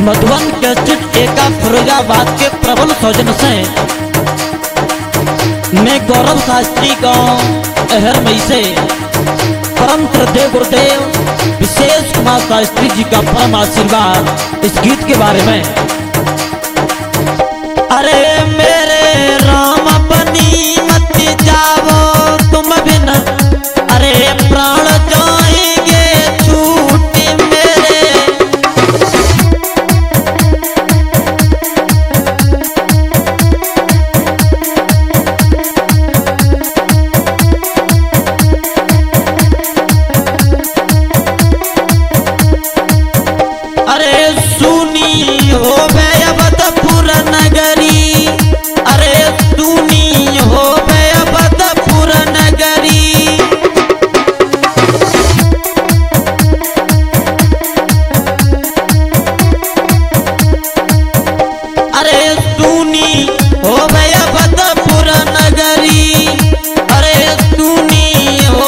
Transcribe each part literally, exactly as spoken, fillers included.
Madhuban cassette एका फिरोजाबाद के प्रबल सौजन से मैं गौरव शास्त्री गांव अहर मई से परम श्रद्धेय गुरुदेव विशेष कुमार शास्त्री जी का परम आशीर्वाद इस गीत के बारे में। अरे मेरे राम बनी मत जाओ तुम बिन, अरे प्राण जाएंगे छूट मेरे। अरे सुनी हो अवधपुर नगरी, अरे सुनी हो अवधपुर नगरी। अरे सुनी हो अवधपुर नगरी, अरे सुनी हो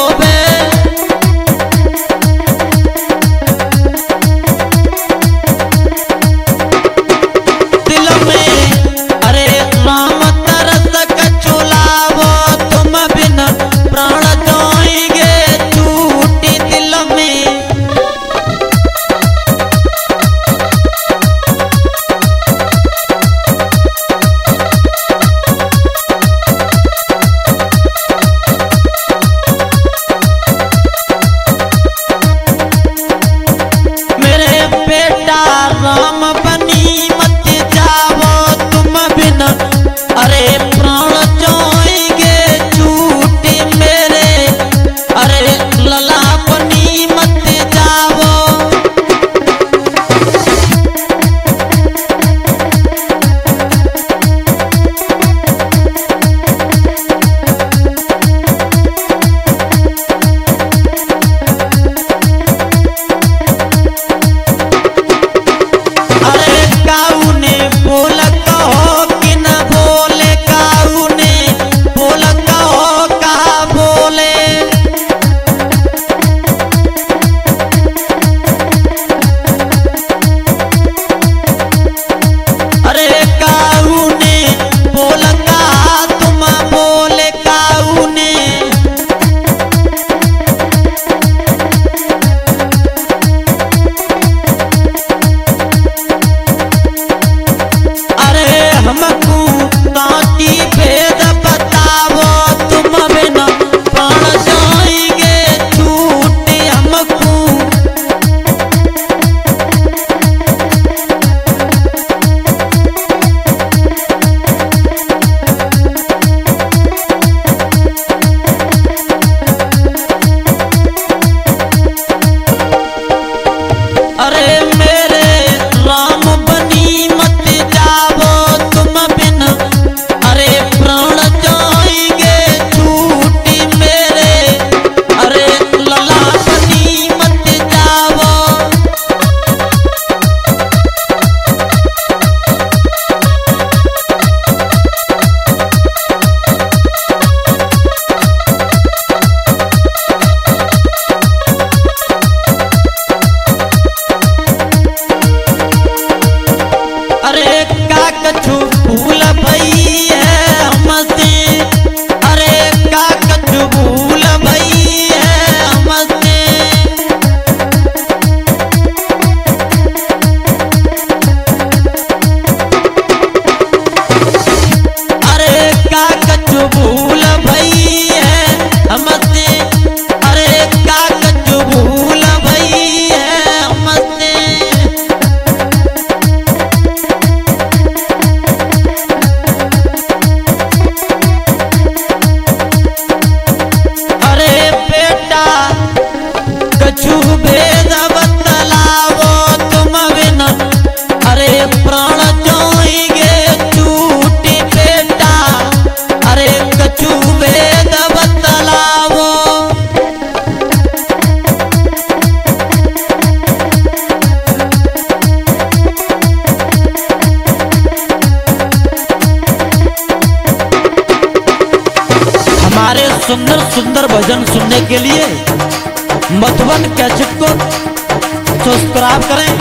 सुंदर सुंदर भजन सुनने के लिए मधुबन कैसेट को सब्सक्राइब करें।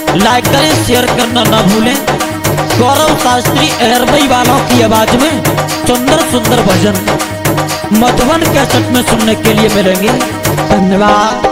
लाइक करें, शेयर करना ना भूलें। गौरव शास्त्री एयरबई वालों की आवाज में सुंदर सुंदर भजन मधुबन कैसेट में सुनने के लिए मिलेंगे। धन्यवाद।